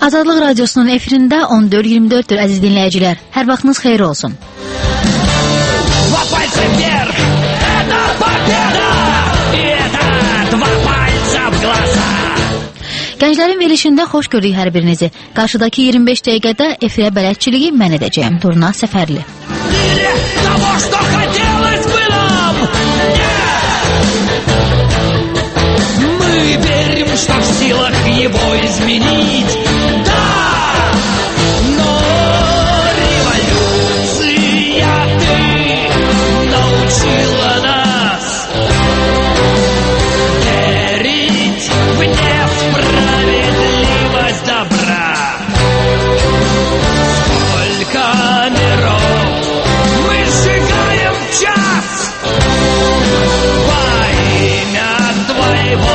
Azadlıq Radiosunun efirində 14-24'dür əziz dinləyicilər. Hər vaxtınız xeyir olsun. Gənclərin verilişində xoş gördük hər birinizi. Qarşıdakı 25 dəqiqədə efirə bələdçiliyi mən edəcəyəm. Turna Səfərli. Мы верим, что в силах его изменить. Да, но революция ты научила нас верить в несправедливость добра. Сколько миров мы сжигаем в час во имя твоего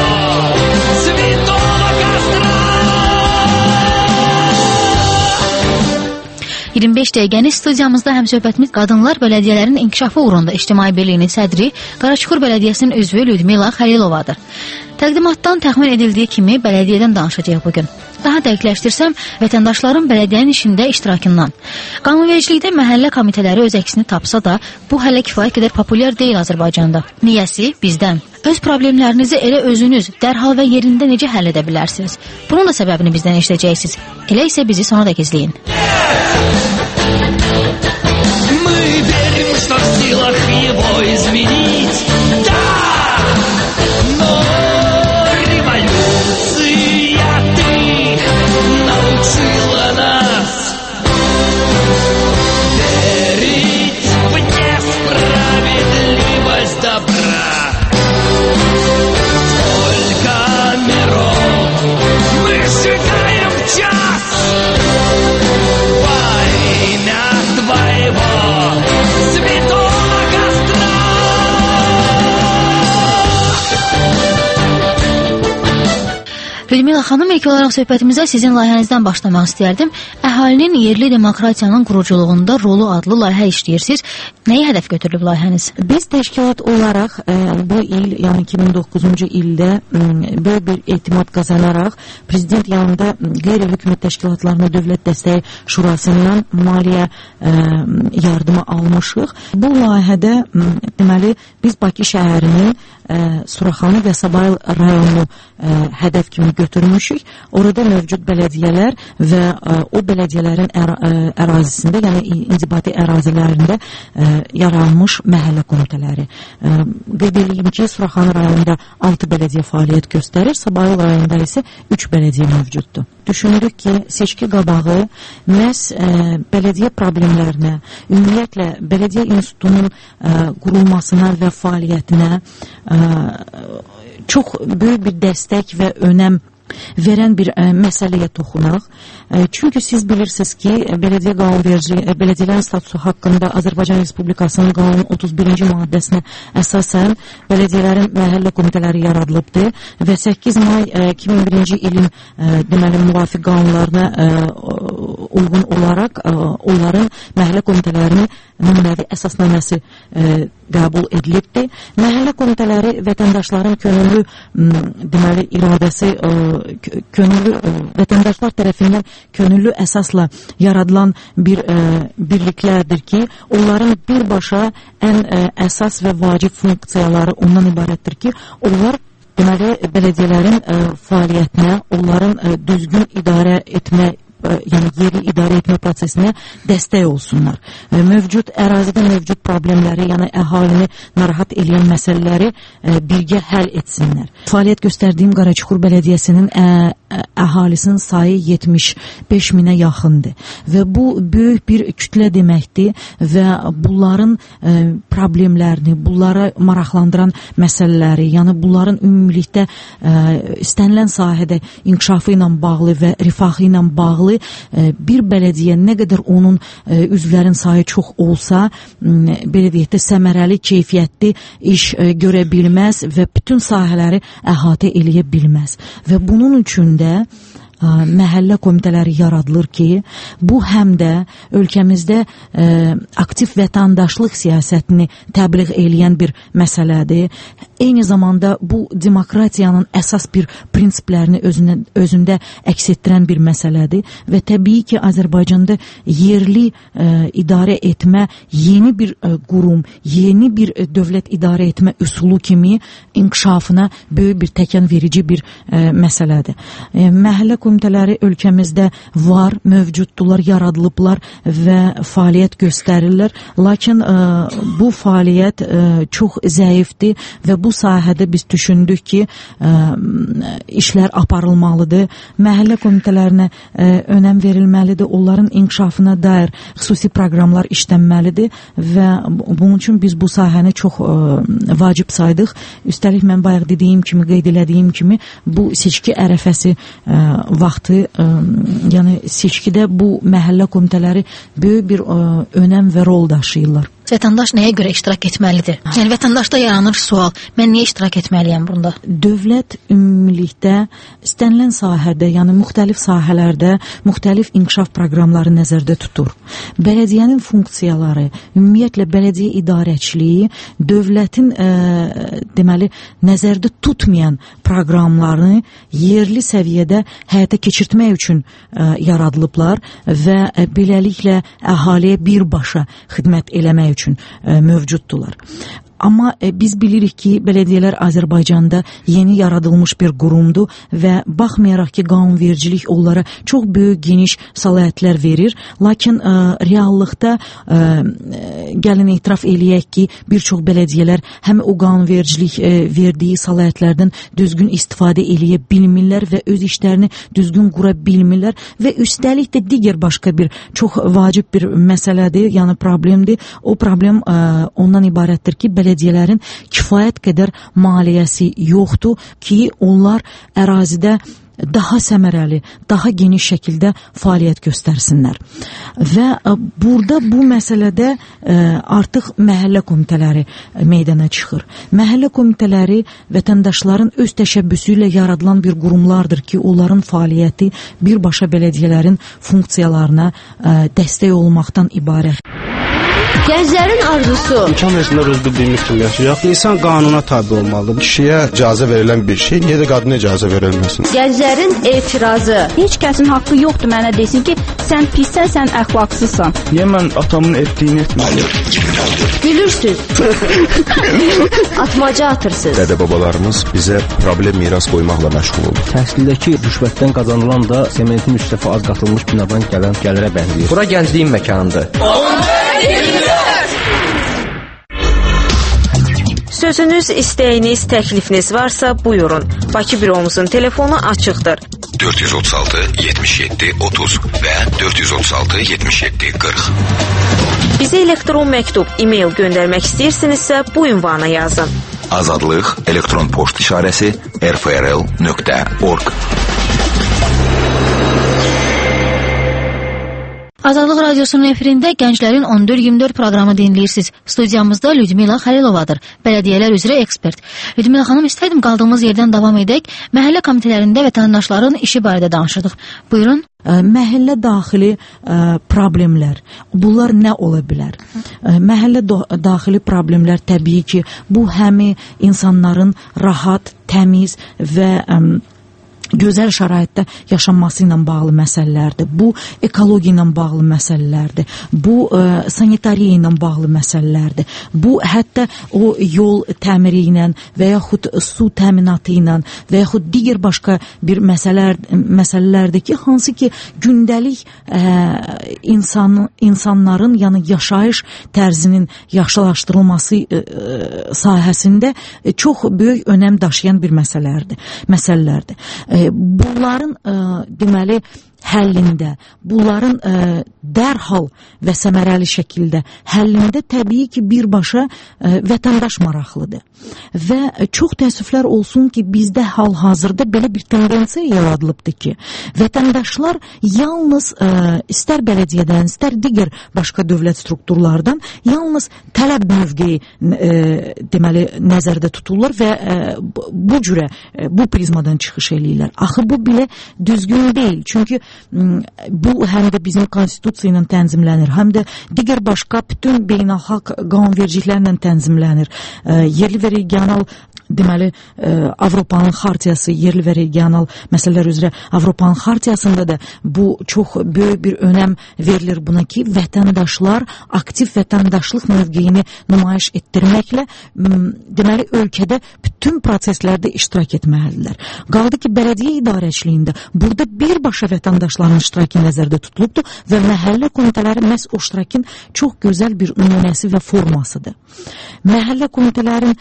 25 dəqiqəni studiyamızda həmsöhbətimiz Qadınlar Bələdiyyələrin İnkişafı uğrunda İctimai Birliyinin sədri Qaraçuxur Bələdiyyəsinin üzvü Lyudmila Xəlilovadır. Təqdimatdan təxmin edildiyi kimi bələdiyyədən danışacaq bugün. Daha dəqiqləşdirsəm, vətəndaşların bələdiyyənin işində iştirakından. Qanunvericilikdə məhəllə komitələri öz əksini tapsa da, bu hələ kifayət qədər populyar deyil Azərbaycanda. Niyəsi bizdən. Öz problemlərinizi elə özünüz dərhal və yerində necə həll edə bilərsiniz? Bunun da səbəbini bizdən eşidəcəksiniz. Elə isə bizi sona dək izləyin. Мы верим, что в силах его изменить. Да, но революция ты научила нас верить в несправедливость добра. Сколько миров мы сжигаем в час во имя твоего святого костра. Lyudmila xanım, ilk olaraq söhbətimizə sizin layihənizdən başlamaq istəyərdim. Əhalinin yerli demokratiyanın quruculuğunda rolu adlı layihə işləyirsiniz. Nəyə hədəf götürülüb layihəniz? Biz təşkilat olaraq bu il, yəni 2009-cu ildə böyük bir etimad qazanaraq prezident yanında qeyri-hökumət təşkilatlarına Dövlət Dəstəyi Şurasından maliyyə yardımı almışıq. Bu layihədə deməli biz Bakı şəhərinin Suraxanı və Sabayıl rayonunu hədəf kimi götürmüşük. Orada mövcud bələdiyyələr və o bələdiyyələrin ərazisində, yəni inzibati ərazilərində yaranmış məhəllə komitələri. Qeyd edeyim ki, Suraxanı rayonunda 6 bələdiyyə fəaliyyət göstərir, Sabayıl rayonunda isə 3 bələdiyyə mövcuddur. Düşünürük ki, seçki qabağı məhz bələdiyyə problemlərinə, ümumiyyətlə bələdiyyə institutunun qurulmasına və fəaliyyətinə çox böyük bir dəstək və önəm verən bir məsələyə toxunaq. Çünki siz bilirsiniz ki, bələdiyyələrin statusu haqqında Azərbaycan Respublikasının qanunun 31-ci maddəsinə əsasən bələdiyyələrin məhəllə komitələri yaradılıbdır və 8 may 2001-ci ilin deməli müvafiq qanunlarına uyğun olaraq onların məhəllə komitələrini nümunəvi əsasnaməsi qəbul edilibdir. Məhəllə komitələri vətəndaşların könüllü deməli iradəsi vətəndaşlar tərəfindən könüllü əsasla yaradılan bir birliklərdir ki, onların birbaşa ən əsas və vacib funksiyaları ondan ibarətdir ki, onlar deməli bələdiyyələrin fəaliyyətinə, onların düzgün idarə etmə, yəni yerli idarə etmə prosesinə dəstək olsunlar. Mövcud ərazidə mövcud problemləri, yəni əhalini narahat edən məsələləri birgə həll etsinlər. Fəaliyyət göstərdiyim Qaraçuxur Bələdiyyəsinin əhalisinin sayı 75 minə yaxındır və bu böyük bir kütlə deməkdir və bunların problemlərini, bunları maraqlandıran məsələləri, yəni bunların ümumilikdə istənilən sahədə inkişafı ilə bağlı və rifahı ilə bağlı bir bələdiyyə nə qədər onun üzvlərin sayı çox olsa, belə deyək də səmərəli, keyfiyyətli iş görə bilməz və bütün sahələri əhatə eləyə bilməz. Və bunun üçün də məhəllə komitələri yaradılır ki, bu həm də ölkəmizdə aktiv vətəndaşlıq siyasətini təbliğ eləyən bir məsələdir. Eyni zamanda bu demokratiyanın əsas bir prinsiplərini özündə əks etdirən bir məsələdir və təbii ki, Azərbaycanda yerli idarə etmə yeni bir qurum, yeni bir dövlət idarə etmə üsulu kimi inkişafına böyük bir təkan verici bir məsələdir. Məhəllə komitələri ölkəmizdə var, mövcuddular, yaradılıblar və fəaliyyət göstərirlər. Lakin bu fəaliyyət çox zəifdir və bu sahədə biz düşündük ki, işlər aparılmalıdır. Məhəllə komitələrinə önəm verilməlidir. Onların inkişafına dair xüsusi proqramlar işlənməlidir və bunun üçün biz bu sahəni çox vacib saydıq. Üstəlik mən bayaq dediyim kimi, qeyd elədiyim kimi bu seçki ərəfəsi vaxtı, yəni seçkidə bu məhəllə komitələri böyük bir önəm və rol daşıyırlar. Vətəndaş nəyə görə iştirak etməlidir? Yəni vətəndaşda yaranır sual, mən niyə iştirak etməliyəm bunda? Dövlət ümumilikdə istənilən sahədə, yəni müxtəlif sahələrdə müxtəlif inkişaf proqramları nəzərdə tutur. Bələdiyyənin funksiyaları, ümumiyyətlə bələdiyyə idarəçiliyi dövlətin deməli nəzərdə tutmayan proqramlarını yerli səviyyədə həyata keçirtmək üçün yaradılıblar və beləliklə əhaliyə birbaşa xidmət eləmək üçün mövcuddular. Amma biz bilirik ki, bələdiyyələr Azərbaycanda yeni yaradılmış bir qurumdur və baxmayaraq ki, qanunvericilik onlara çox böyük geniş səlahiyyətlər verir. Lakin reallıqda gəlin etiraf eləyək ki, bir çox bələdiyyələr həm o qanunvericilik verdiyi səlahiyyətlərdən düzgün istifadə eləyə bilmirlər və öz işlərini düzgün qura bilmirlər və üstəlik də digər başqa bir çox vacib bir məsələdir, yəni problemdir. O problem ondan ibarətdir ki, bələdiyyələrin kifayət qədər maliyyəsi yoxdur ki, onlar ərazidə daha səmərəli, daha geniş şəkildə fəaliyyət göstərsinlər. Və burada bu məsələdə artıq məhəllə komitələri meydana çıxır. Məhəllə komitələri vətəndaşların öz təşəbbüsü ilə yaradılan bir qurumlardır ki, onların fəaliyyəti birbaşa bələdiyyələrin funksiyalarına dəstək olmaqdan ibarət. Gənclərin arzusu. İmkan versinlər öz bildiyimiz kimi yaşayaq. İnsan qanuna tabi olmalıdır. Kişiyə icazə verilən bir şey, niyə də qadına icazə verilməsin? Gənclərin etirazı. Heç kəsin haqqı yoxdur mənə desin ki, sən pissən, sən əxlaqsızsan. Niyə mən atamın etdiyini etməliyim? Gülürsüz. Atmaca atırsınız. Dədə-babalarımız bizə problem miras qoymaqla məşğul oldu. Təhsildəki rüşvətdən qazanılan da sementin üç dəfə az qatılmış binadan gələn gəlirə bənzəyir. Bura gəncliyin məkanıdır. Sözünüz, istəyiniz, təklifiniz varsa buyurun. Bakı büromuzun telefonu açıqdır. 436 77 30 və 436 77 40. Bizə elektron məktub, e-mail göndərmək istəyirsinizsə bu ünvana yazın. Azadlıq elektron poçt işarəsi rfrl.org. Azadlıq Radiosunun efirində Gənclərin 14-24 proqramı dinləyirsiniz. Studiyamızda Lyudmila Xəlilovadır, bələdiyyələr üzrə ekspert. Lyudmila xanım, istəydim qaldığımız yerdən davam edək. Məhəllə komitələrində vətəndaşların işi barədə danışırdıq. Buyurun. Məhəllə daxili problemlər, bunlar nə ola bilər? Məhəllə daxili problemlər təbii ki, bu həmi insanların rahat, təmiz və gözəl şəraitdə yaşanması ilə bağlı məsələlərdir. Bu ekologiya ilə bağlı məsələlərdir. Bu sanitariya ilə bağlı məsələlərdir. Bu hətta o yol təmiri ilə və yaxud su təminatı ilə və yaxud digər başqa bir məsələlərdir ki, hansı ki gündəlik insanların, yəni yaşayış tərzinin yaxşılaşdırılması sahəsində çox böyük önəm daşıyan bir məsələlərdir. Bunların deməli həllində, bunların dərhal və səmərəli şəkildə həllində təbii ki, birbaşa vətəndaş maraqlıdır. Və çox təəssüflər olsun ki, bizdə hal-hazırda belə bir tendensiya yaradılıbdır ki, vətəndaşlar yalnız istər bələdiyyədən, istər digər başqa dövlət strukturlardan yalnız tələb mövqeyi deməli nəzərdə tutulur və bu cürə, bu prizmadan çıxış eləyirlər. Axı bu belə düzgün deyil. Çünki bu həm də bizim konstitusiya ilə tənzimlənir, həm də digər başqa bütün beynəlxalq qanunvericiliklərlə tənzimlənir. Yerli və regional deməli Avropanın xartiyası, yerli və regional məsələlər üzrə Avropanın xartiyasında da bu çox böyük bir önəm verilir buna ki, vətəndaşlar aktiv vətəndaşlıq mövqeyini nümayiş etdirməklə deməli ölkədə bütün proseslərdə iştirak etməlidirlər. Qaldı ki, bələdiyyə idarəçiliyində burada birbaşa vətəndaşların iştirakı nəzərdə tutulubdur və məhəllə komitələri məhz o iştirakın çox gözəl bir nümunəsi və formasıdır. Məhəllə komitələrin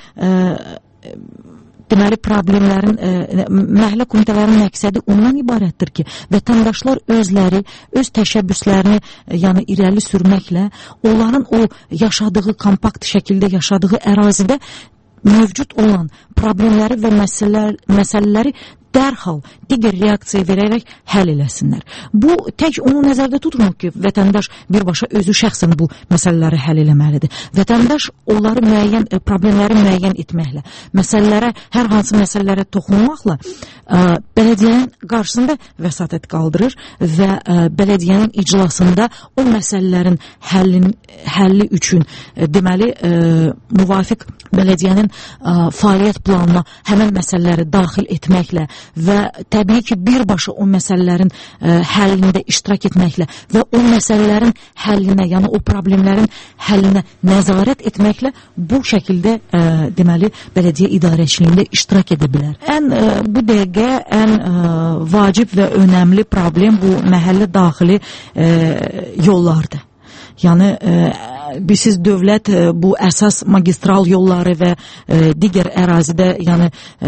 deməli problemlərin, məhəllə komitələrin məqsədi ondan ibarətdir ki, vətəndaşlar özləri, öz təşəbbüslərini yəni irəli sürməklə onların o yaşadığı, kompakt şəkildə yaşadığı ərazidə mövcud olan problemləri və məsələləri dərhal digər reaksiya verərək həll eləsinlər. Bu tək onu nəzərdə tutmur ki, vətəndaş birbaşa özü şəxsən bu məsələləri həll eləməlidir. Vətəndaş onları müəyyən problemləri müəyyən etməklə, məsələlərə, hər hansı məsələlərə toxunmaqla bələdiyyənin qarşısında vəsatət qaldırır və bələdiyyənin iclasında o məsələlərin həlli üçün deməli müvafiq bələdiyyənin fəaliyyət planına həmin məsələləri daxil etməklə və təbii ki, birbaşa o məsələlərin həllində iştirak etməklə və o məsələlərin həllinə, yəni o problemlərin həllinə nəzarət etməklə bu şəkildə deməli bələdiyyə idarəçiliyində iştirak edə bilər. Bu dəqiqə ən vacib və önəmli problem bu məhəllə daxili yollardır. Yəni bilsiz dövlət bu əsas magistral yolları və digər ərazidə, yəni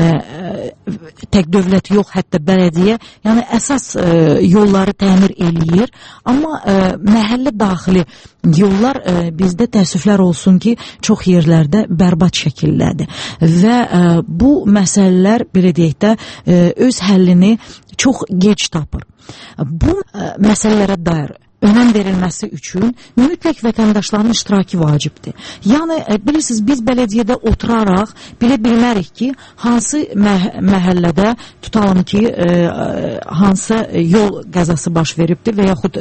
tək dövlət yox, hətta bələdiyyə, yəni əsas yolları təmir eləyir. Amma məhəllə daxili yollar bizdə təəssüflər olsun ki, çox yerlərdə bərbad şəkildədir. Və bu məsələlər belə deyək də öz həllini çox gec tapır. Bu məsələlərə dair önəm verilməsi üçün mütləq vətəndaşların iştirakı vacibdir. Yəni, bilirsiniz, biz bələdiyyədə oturaraq bilə bilmərik ki, hansı məhəllədə tutalım ki, hansı yol qəzası baş veribdir və yaxud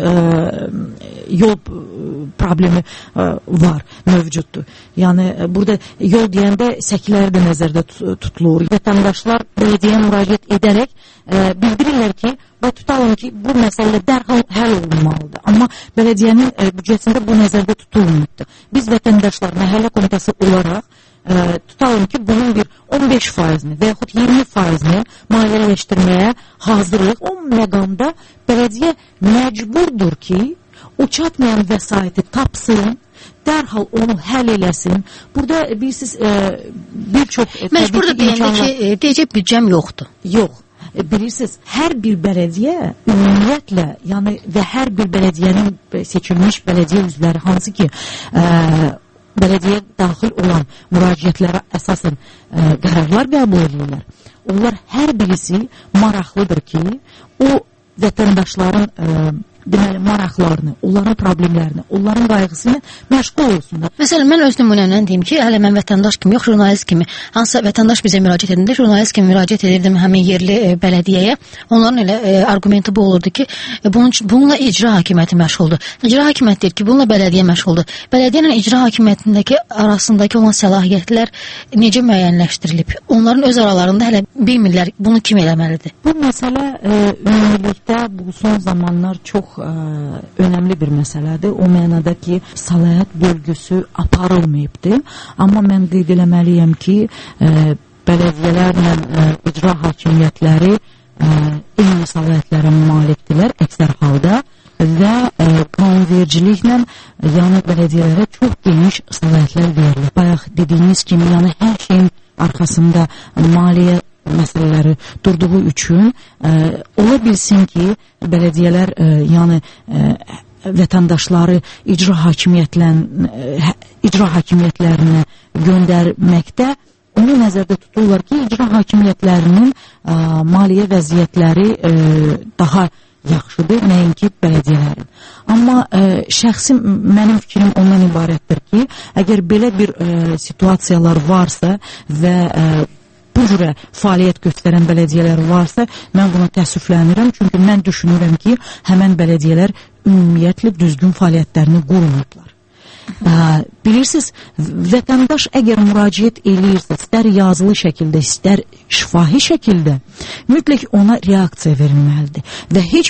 yol problemi var, mövcuddur. Yəni, burada yol deyəndə səkiləri də nəzərdə tutulur. Vətəndaşlar bələdiyyəyə müraciət edərək bildirirlər ki, və tutalım ki, bu məsələ dərhal həll olunmalıdır. Amma bələdiyyənin büdcəsində bu nəzərdə tutulmuyubdur. Biz vətəndaşlar məhəllə komitəsi olaraq tutalım ki, bunun bir 15%-ni və yaxud 20%-ni maliyyələşdirməyə hazırlıq. O məqamda bələdiyyə məcburdur ki, o çatmayan vəsaiti tapsın, dərhal onu həll eləsin. Burada bilirsiniz, bir çox məcburdur deyəndə ki, deyəcək büdcəm yoxdur. Yox. Bilirsiniz, hər bir bələdiyyə ümumiyyətlə, yəni və hər bir bələdiyyənin seçilmiş bələdiyyə üzvləri hansı ki, bələdiyyə daxil olan müraciətlərə əsasən qərarlar qəbul edirlər. Onlar hər birisi maraqlıdır ki, o vətəndaşların deməli, maraqlarını, onların problemlərini, onların qayğısını məşğul olsunlar. Məsələn, mən öz nümunəmdən deyim ki, hələ mən vətəndaş kimi, yox, jurnalist kimi, hansısa vətəndaş bizə müraciət edəndə, jurnalist kimi müraciət edirdim həmin yerli bələdiyyəyə. Onların elə argumenti bu olurdu ki, bununla icra hakimiyyəti məşğuldur. İcra hakimiyyəti deyir ki, bununla bələdiyyə məşğuldur. Bələdiyyə ilə icra hakimiyyətindəki arasındakı olan səlahiyyətlər necə müəyyənləşdirilib? Onların öz aralarında hələ bilmirlər bunu kim eləməlidir. Bu məsələ ümumilikdə bu son zamanlar çox önəmli bir məsələdir. O mənada ki, səlahiyyət bölgüsü aparılmayıbdır. Amma mən qeyd eləməliyəm ki, bələdiyyələrlə icra hakimiyyətləri eyni səlahiyyətlərə malikdirlər əksər halda və qanunvericiliklə yəni bələdiyyələrə çox geniş səlahiyyətlər verilir. Bayaq dediyimiz kimi, yəni hər şeyin arxasında maliyyə məsələləri durduğu üçün ola bilsin ki, bələdiyyələr yəni vətəndaşları icra hakimiyyətlərinə göndərməkdə onu nəzərdə tuturlar ki, icra hakimiyyətlərinin maliyyə vəziyyətləri daha yaxşıdır, nəinki bələdiyyələrin. Amma şəxsi mənim fikrim ondan ibarətdir ki, əgər belə bir situasiyalar varsa və bu cürə fəaliyyət göstərən bələdiyyələr varsa, mən buna təəssüflənirəm, çünki mən düşünürəm ki, həmən bələdiyyələr ümumiyyətlə düzgün fəaliyyətlərini qurmurdular. Bilirsiniz, vətəndaş əgər müraciət eləyirsə, istər yazılı şəkildə, istər şifahi şəkildə, mütləq ona reaksiya verilməlidir və heç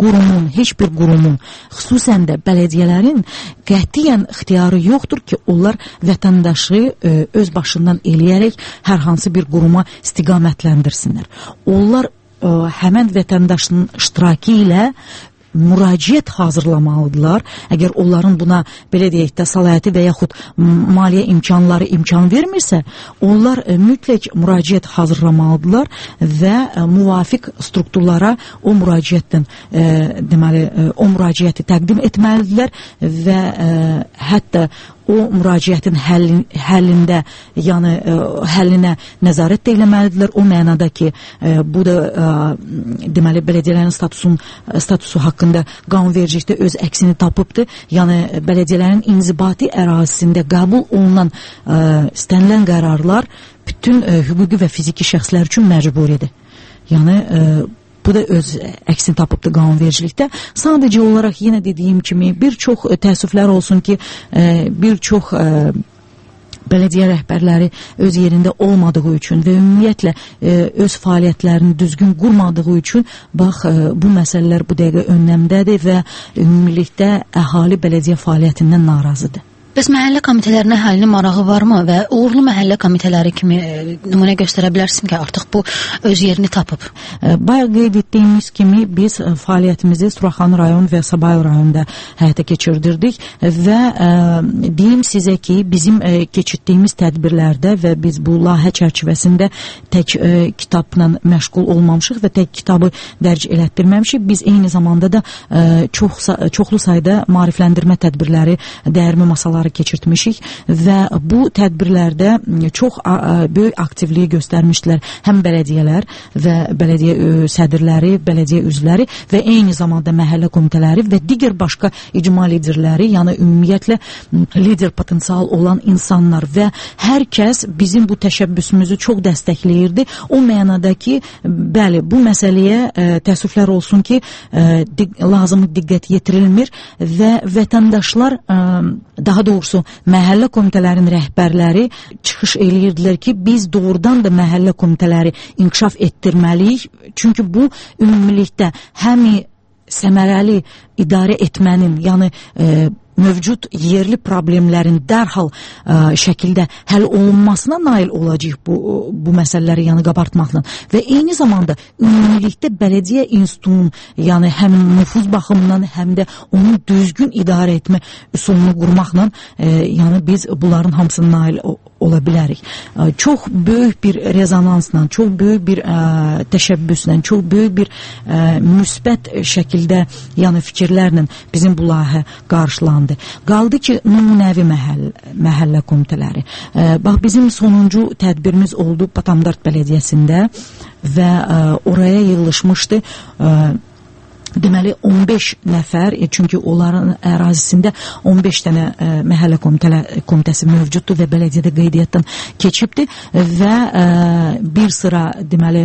bir qurumun, xüsusən də bələdiyyələrin qətiyyən ixtiyarı yoxdur ki, onlar vətəndaşı öz başından eləyərək hər hansı bir quruma istiqamətləndirsinlər. Onlar həmən vətəndaşın iştirakı ilə müraciət hazırlamalıdırlar. Əgər onların buna, belə deyək də, səlahiyyəti və yaxud maliyyə imkanları imkan vermirsə, onlar mütləq müraciət hazırlamalıdırlar və müvafiq strukturlara o müraciətdən, deməli, o müraciəti təqdim etməlidirlər və hətta o müraciətin həllində, yəni həllinə nəzarət eləməlidirlər. O mənada ki, bu da deməli bələdiyyələrin statusu haqqında qanunvericilikdə öz əksini tapıbdır. Yəni bələdiyyələrin inzibati ərazisində qəbul olunan istənilən qərarlar bütün hüquqi və fiziki şəxslər üçün məcburidir. Yəni bu da öz əksini tapıbdır qanunvericilikdə. Sadəcə olaraq yenə dediyim kimi bir çox təəssüflər olsun ki, bir çox bələdiyyə rəhbərləri öz yerində olmadığı üçün və ümumiyyətlə öz fəaliyyətlərini düzgün qurmadığı üçün bax bu məsələlər bu dəqiqə önləmdədir və ümumilikdə əhali bələdiyyə fəaliyyətindən narazıdır. Bəs məhəllə komitələrinə əhalinin marağı varmı və uğurlu məhəllə komitələri kimi nümunə göstərə bilərsin ki, artıq bu öz yerini tapıb? Bayaq qeyd etdiyimiz kimi biz fəaliyyətimizi Suraxanı rayon və Sabay rayonunda həyata keçirdirdik və deyim sizə ki, bizim keçirdiyimiz tədbirlərdə və biz bu layihə çərçivəsində tək kitabla məşğul olmamışıq və tək kitabı dərc elətdirməmişik. Biz eyni zamanda da çoxlu sayda maarifləndirmə tədbirləri, dəyərmi masaları keçirtmişik və bu tədbirlərdə çox böyük aktivliyi göstərmişdilər həm bələdiyyələr və bələdiyyə sədrləri, bələdiyyə üzvləri və eyni zamanda məhəllə komitələri və digər başqa icma liderləri, yəni ümumiyyətlə lider potensial olan insanlar və hər kəs bizim bu təşəbbüsümüzü çox dəstəkləyirdi. O mənada ki, bəli, bu məsələyə təəssüflər olsun ki, lazımı diqqət yetirilmir və vətəndaşlar, daha doğrusu məhəllə komitələrin rəhbərləri çıxış eləyirdilər ki, biz doğrudan da məhəllə komitələri inkişaf etdirməliyik. Çünki bu ümumilikdə həmi səmərəli idarə etmənin, yəni mövcud yerli problemlərin dərhal şəkildə həll olunmasına nail olacaq bu məsələləri yəni qabartmaqla və eyni zamanda ümumilikdə bələdiyyə institutunun yəni həm nüfuz baxımından həm də onun düzgün idarə etmə üsulunu qurmaqla yəni biz bunların hamısına nail ola bilərik. Çox böyük bir rezonansla, çox böyük bir təşəbbüslə, çox böyük bir müsbət şəkildə yəni fikirlərlə bizim bu layihə qarşılandı. Qaldı ki, nümunəvi məhəllə komitələri. Bax, bizim sonuncu tədbirimiz oldu Batamdart bələdiyyəsində və oraya yığılmışdı deməli 15 nəfər, çünki onların ərazisində 15 dənə məhəllə komitəsi mövcuddur və bələdiyyədə qeydiyyatdan keçibdir və bir sıra deməli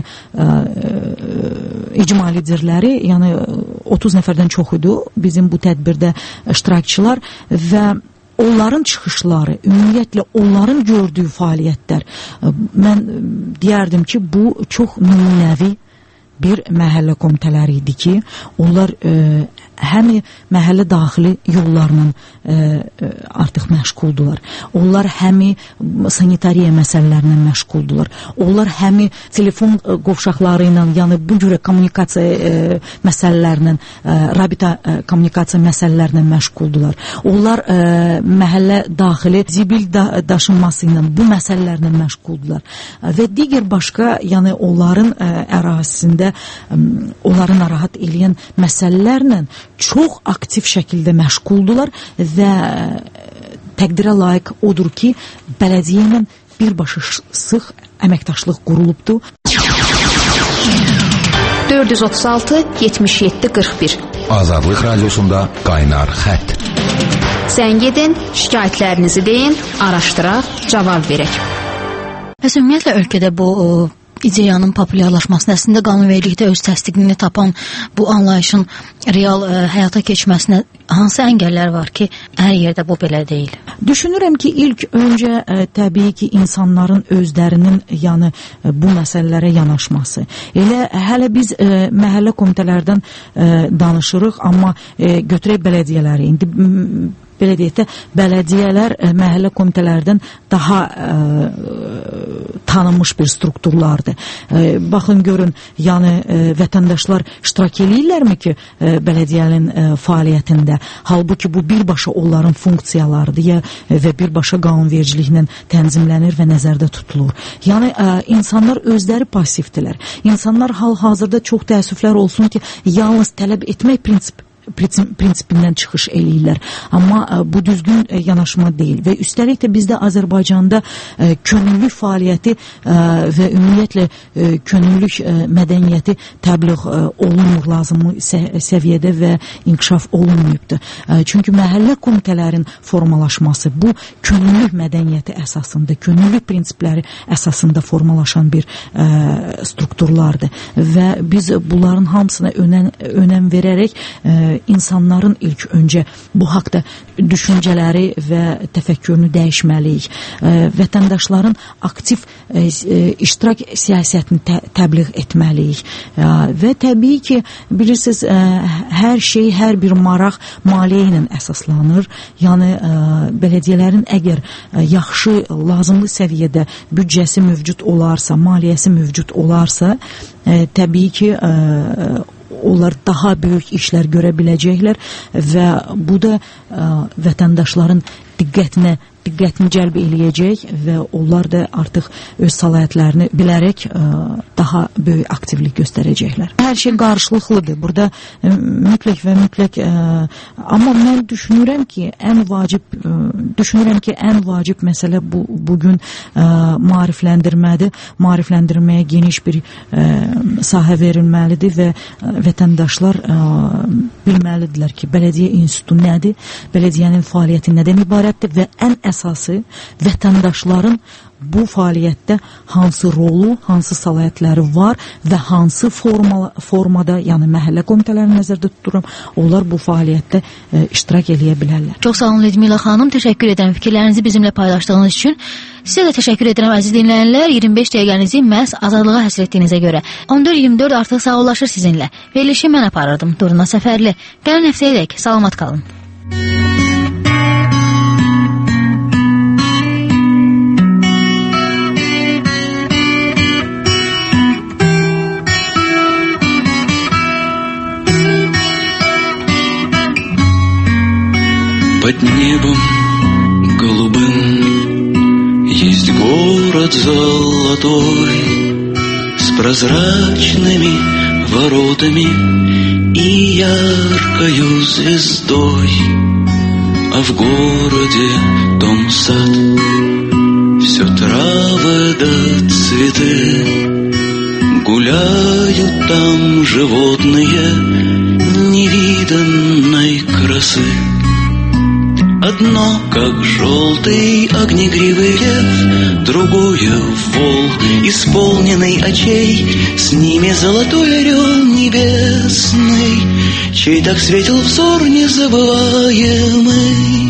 icma liderləri, yəni 30 nəfərdən çox idi bizim bu tədbirdə iştirakçılar və onların çıxışları, ümumiyyətlə onların gördüyü fəaliyyətlər, mən deyərdim ki, bu çox nümunəvi bir məhəllə komitələri idi ki, onlar həm məhəllə daxili yollarla artıq məşğuldular. Onlar həm sanitariya məsələlərindən məşğuldular. Onlar həm telefon qovşaqları ilə, yəni bu cür kommunikasiya məsələlərindən, rabita kommunikasiya məsələlərindən məşğuldular. Onlar məhəllə daxili zibil daşınması ilə bu məsələlərlə məşğuldular. Və digər başqa, yəni onların ərazisində onları narahat edən məsələlərlə çox aktiv şəkildə məşğuldular və təqdirə layiq odur ki, bələdiyyə ilə birbaşa sıx əməkdaşlıq qurulubdur. 436 77 41 Azadlıq Radiosunda qaynar xətt. Zəng edin, şikayətlərinizi deyin, araşdıraq, cavab verək. Bəs ümumiyyətlə ölkədə bu ideyanın populyarlaşmasına, əslində qanunvericilikdə öz təsdiqini tapan bu anlayışın real həyata keçməsinə hansı əngəllər var ki, hər yerdə bu belə deyil? Düşünürəm ki, ilk öncə təbii ki, insanların özlərinin yəni bu məsələlərə yanaşması. Elə hələ biz məhəllə komitələrdən danışırıq, amma götürək bələdiyyələri. İndi belə deyək də, bələdiyyələr məhəllə komitələrdən daha tanınmış bir strukturlardır. Baxın, görün, yəni vətəndaşlar iştirak edirlərmi ki, bələdiyyənin fəaliyyətində? Halbuki bu birbaşa onların funksiyalarıdır və birbaşa qanunvericiliklə tənzimlənir və nəzərdə tutulur. Yəni, insanlar özləri passivdirlər. İnsanlar hal-hazırda çox təəssüflər olsun ki, yalnız tələb etmək prinsipindən çıxış eləyirlər. Amma bu düzgün yanaşma deyil. Və üstəlik də bizdə Azərbaycanda könüllülük fəaliyyəti və ümumiyyətlə könüllülük mədəniyyəti təbliğ olunmur lazımlı səviyyədə və inkişaf olunmayıbdır. Çünki məhəllə komitələrin formalaşması bu könüllülük mədəniyyəti əsasında, könüllülük prinsipləri əsasında formalaşan bir strukturlardır. Və biz bunların hamısına önəm verərək insanların ilk öncə bu haqda düşüncələri və təfəkkürünü dəyişməliyik. Vətəndaşların aktiv iştirak siyasətini təbliğ etməliyik. Və təbii ki, bilirsiniz, hər şey, hər bir maraq maliyyə ilə əsaslanır. Yəni, bələdiyyələrin əgər yaxşı, lazımlı səviyyədə büdcəsi mövcud olarsa, maliyyəsi mövcud olarsa, təbii ki, onlar daha böyük işlər görə biləcəklər və bu da vətəndaşların diqqətini cəlb eləyəcək və onlar da artıq öz səlahiyyətlərini bilərək daha böyük aktivlik göstərəcəklər. Hər şey qarşılıqlıdır. Burada mütləq və mütləq amma mən düşünürəm ki, ən vacib məsələ bugün maarifləndirmədir. Maarifləndirməyə geniş bir sahə verilməlidir və vətəndaşlar bilməlidirlər ki, bələdiyyə institutu nədir, bələdiyyənin fəaliyyəti nədən ibarətdir və ən əsası vətəndaşların bu fəaliyyətdə hansı rolu, hansı səlahiyyətləri var və hansı formada, yəni məhəllə komitələrini nəzərdə tuturam, onlar bu fəaliyyətdə iştirak eləyə bilərlər. Çox sağ olun Lidmila xanım, təşəkkür edirəm fikirlərinizi bizimlə paylaşdığınız üçün. Sizə də təşəkkür edirəm əziz dinləyənlər, 25 dəqiqənizi məhz azadlığa həsr etdiyinizə görə. 14-24 artıq sağollaşır sizinlə. Verilişi mən aparırdım, Durna Səfərli. Gələn həftəyədək, salamat qalın. Под небом голубым есть город золотой с прозрачными воротами и яркою звездой, а в городе том сад, все травы да цветы, гуляют там животные невиданной красы. Одно, как желтый огнегривый лев, другое — вол, исполненный очей, с ними золотой орел небесный, чей так светил взор незабываемый.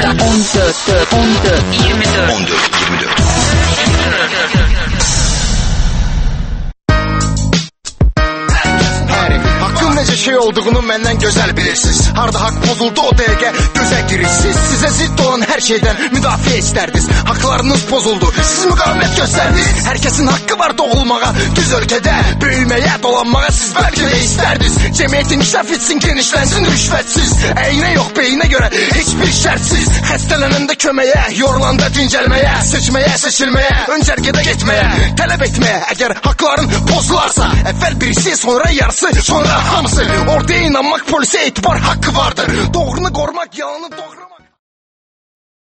Necə şey olduğunu məndən gözəl bilirsiniz. Harda haqq pozuldu o dəqiqə gözə girirsiniz. Sizə zidd olan hər şeydən müdafiə istərdiniz. Haqlarınız pozuldu, siz müqavimət göstərdiniz. Hər kəsin haqqı var doğulmağa, düz ölkədə böyüməyə, dolanmağa siz bəlkə də istərdiniz. Cəmiyyətin inkişaf etsin, genişlənsin rüşvətsiz. Əyinə yox, beyinə görə heç bir şərtsiz. Xəstələnəndə köməyə, yorulanda dincəlməyə, seçməyə, seçilməyə, öncərgədə getməyə, tələb etməyə. Əgər haqların pozularsa, əvvəl birisi, sonra yarısı, sonra hamısı. Ortaya inanmaq, polisə etibar haqqı vardır. Doğrunu qorumaq, yalanı